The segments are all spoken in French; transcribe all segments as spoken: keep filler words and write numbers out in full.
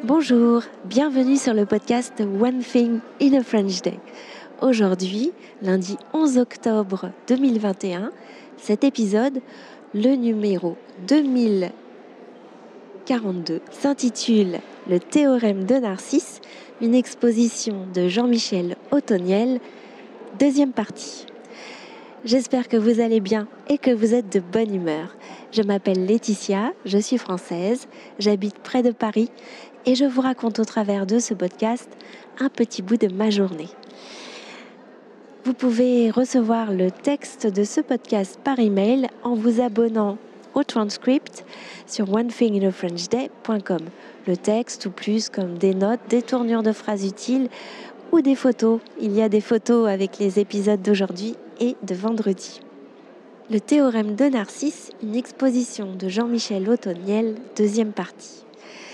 Bonjour, bienvenue sur le podcast One Thing in a French Day. Aujourd'hui, lundi onze octobre deux mille vingt et un, cet épisode, le numéro deux mille quarante-deux, s'intitule « Le théorème de Narcisse », une exposition de Jean-Michel Othoniel, deuxième partie. J'espère que vous allez bien et que vous êtes de bonne humeur. Je m'appelle Laetitia, je suis française, j'habite près de Paris et je vous raconte au travers de ce podcast un petit bout de ma journée. Vous pouvez recevoir le texte de ce podcast par email en vous abonnant au transcript sur one thing in a french day point com. Le texte ou plus comme des notes, des tournures de phrases utiles ou des photos. Il y a des photos avec les épisodes d'aujourd'hui et de vendredi. Le théorème de Narcisse, une exposition de Jean-Michel Othoniel, deuxième partie.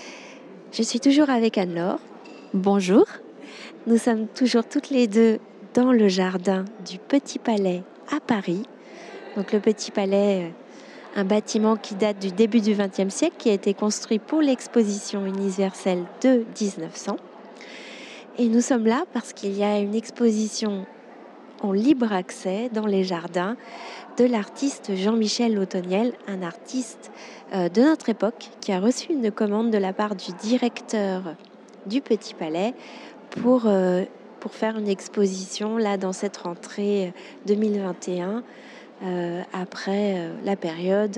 Je suis toujours avec Anne-Laure. Bonjour. Nous sommes toujours toutes les deux dans le jardin du Petit Palais à Paris. Donc le Petit Palais, un bâtiment qui date du début du vingtième siècle, qui a été construit pour l'exposition universelle de dix-neuf cents. Et nous sommes là parce qu'il y a une exposition en libre accès dans les jardins de l'artiste Jean-Michel Othoniel, un artiste euh, de notre époque qui a reçu une commande de la part du directeur du Petit Palais pour, euh, pour faire une exposition là dans cette rentrée deux mille vingt et un euh, après euh, la période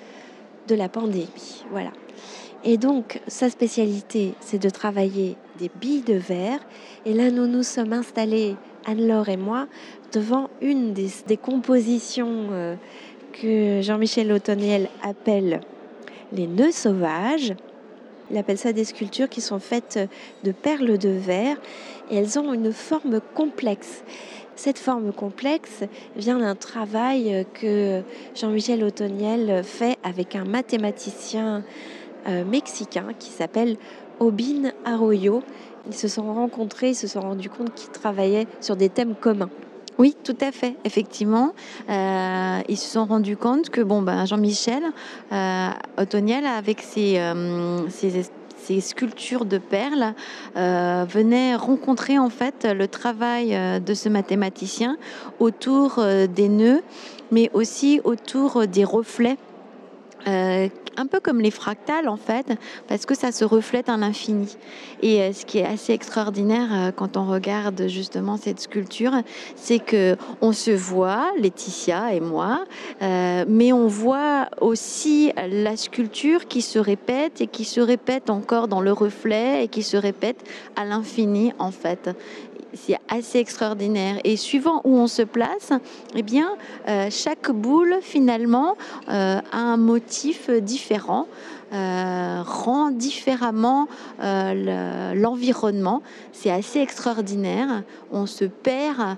de la pandémie. Voilà. Et donc, sa spécialité, c'est de travailler des billes de verre. Et là, nous nous sommes installés, Anne-Laure et moi, devant une des, des compositions euh, que Jean-Michel Othoniel appelle les nœuds sauvages. Il appelle ça des sculptures qui sont faites de perles de verre et elles ont une forme complexe. Cette forme complexe vient d'un travail que Jean-Michel Othoniel fait avec un mathématicien euh, mexicain qui s'appelle Aubin Arroyo. Ils se sont rencontrés, ils se sont rendus compte qu'ils travaillaient sur des thèmes communs. Oui, tout à fait, effectivement. Euh, ils se sont rendus compte que bon, ben, Jean-Michel euh, Othoniel, avec ses, euh, ses, ses sculptures de perles, euh, venait rencontrer en fait le travail de ce mathématicien autour euh, des nœuds, mais aussi autour des reflets. Euh, un peu comme les fractales en fait, parce que ça se reflète à l'infini. Et euh, ce qui est assez extraordinaire euh, quand on regarde justement cette sculpture, c'est que on se voit, Laetitia et moi, euh, mais on voit aussi la sculpture qui se répète et qui se répète encore dans le reflet et qui se répète à l'infini en fait. C'est assez extraordinaire. Et suivant où on se place, eh bien, euh, chaque boule, finalement, euh, a un motif différent, euh, rend différemment euh, le, l'environnement. C'est assez extraordinaire. On se perd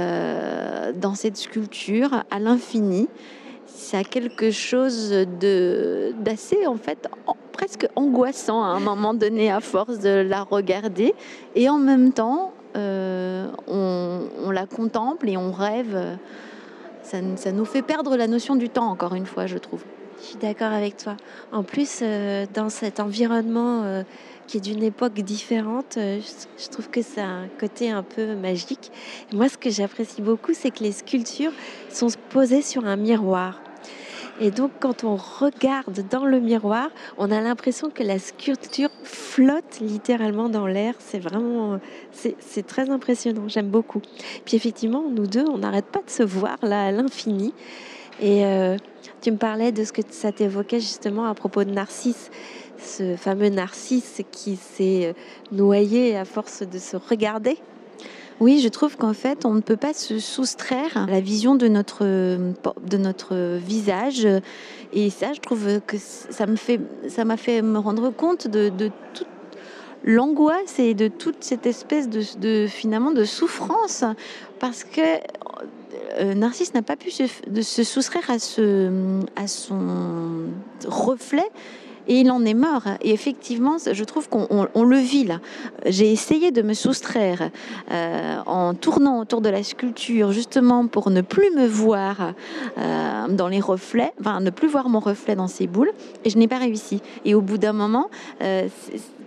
euh, dans cette sculpture à l'infini. Ça a quelque chose de, d'assez, en fait, en, presque angoissant à un moment donné, à force de la regarder. Et en même temps, Euh, on, on la contemple et on rêve. Ça, ça nous fait perdre la notion du temps, encore une fois, je trouve. Je suis d'accord avec toi. En plus, euh, dans cet environnement euh, qui est d'une époque différente, euh, je, je trouve que ça a un côté un peu magique. Et moi, ce que j'apprécie beaucoup, c'est que les sculptures sont posées sur un miroir. Et donc, quand on regarde dans le miroir, on a l'impression que la sculpture flotte littéralement dans l'air. C'est vraiment, c'est, c'est très impressionnant. J'aime beaucoup. Puis effectivement, nous deux, on n'arrête pas de se voir là à l'infini. Et euh, tu me parlais de ce que ça t'évoquait justement à propos de Narcisse, ce fameux Narcisse qui s'est noyé à force de se regarder. Oui, je trouve qu'en fait, on ne peut pas se soustraire à la vision de notre, de notre visage. Et ça, je trouve que ça me fait, ça m'a fait me rendre compte de, de toute l'angoisse et de toute cette espèce de, de finalement de souffrance, parce que euh, Narcisse n'a pas pu se, de se soustraire à, ce, à son reflet. Et il en est mort. Et effectivement, je trouve qu'on on, on le vit là. J'ai essayé de me soustraire euh, en tournant autour de la sculpture, justement pour ne plus me voir euh, dans les reflets, enfin ne plus voir mon reflet dans ces boules. Et je n'ai pas réussi. Et au bout d'un moment, euh,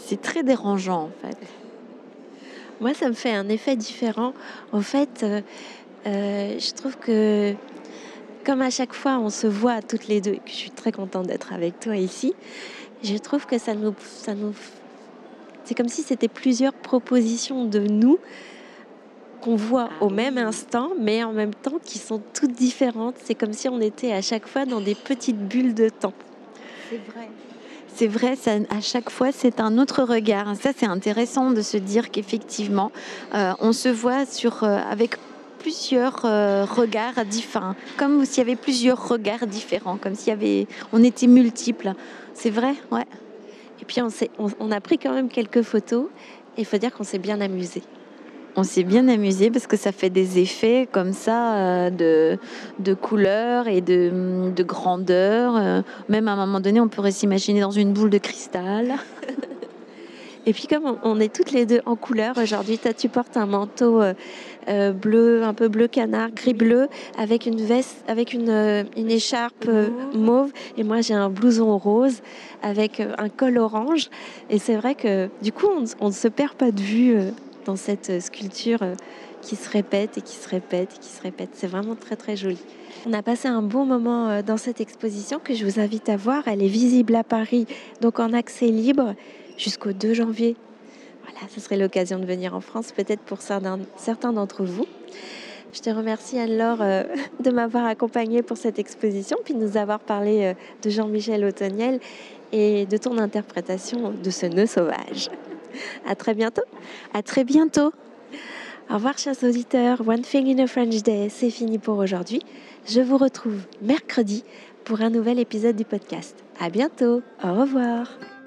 c'est très dérangeant en fait. Moi, ça me fait un effet différent. En fait, euh, euh, je trouve que comme à chaque fois on se voit toutes les deux, et que je suis très contente d'être avec toi ici, je trouve que ça nous, ça nous, c'est comme si c'était plusieurs propositions de nous qu'on voit Ah au oui. même instant, mais en même temps qui sont toutes différentes. C'est comme si on était à chaque fois dans des petites bulles de temps. C'est vrai. C'est vrai, ça, à chaque fois, c'est un autre regard. Ça, c'est intéressant de se dire qu'effectivement, euh, on se voit sur, euh, avec plusieurs euh, regards différents, comme s'il y avait plusieurs regards différents, comme s'il y avait, on était multiples. C'est vrai, ouais. Et puis on, s'est, on, on a pris quand même quelques photos et il faut dire qu'on s'est bien amusé. On s'est bien amusé parce que ça fait des effets comme ça euh, de, de couleurs et de, de grandeur. Euh, même à un moment donné, on pourrait s'imaginer dans une boule de cristal. Et puis comme on, on est toutes les deux en couleur aujourd'hui, toi tu portes un manteau euh, euh, bleu, un peu bleu canard, gris bleu, avec une veste, avec une, euh, une écharpe euh, mauve, et moi j'ai un blouson rose avec euh, un col orange. Et c'est vrai que du coup on, on ne se perd pas de vue euh, dans cette sculpture euh, qui se répète et qui se répète et qui se répète. C'est vraiment très très joli. On a passé un bon moment euh, dans cette exposition que je vous invite à voir. Elle est visible à Paris, donc en accès libre, jusqu'au deux janvier. Voilà, ce serait l'occasion de venir en France, peut-être pour certains, certains d'entre vous. Je te remercie Anne-Laure euh, de m'avoir accompagnée pour cette exposition, puis de nous avoir parlé euh, de Jean-Michel Otoniel et de ton interprétation de ce nœud sauvage. À très bientôt. À très bientôt. Au revoir chers auditeurs, One Thing in a French Day, c'est fini pour aujourd'hui. Je vous retrouve mercredi pour un nouvel épisode du podcast. À bientôt, au revoir.